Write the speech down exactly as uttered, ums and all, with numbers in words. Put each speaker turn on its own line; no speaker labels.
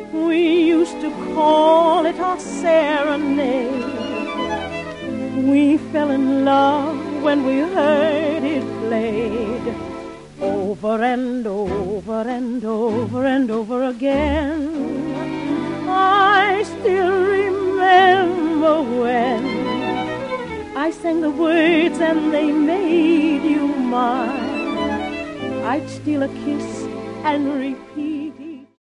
We used to call it our serenade. We fell in love when we heard it played, over and over and over and over again. I still remember when I sang the words and they made you mine. I'd steal a kiss and repeat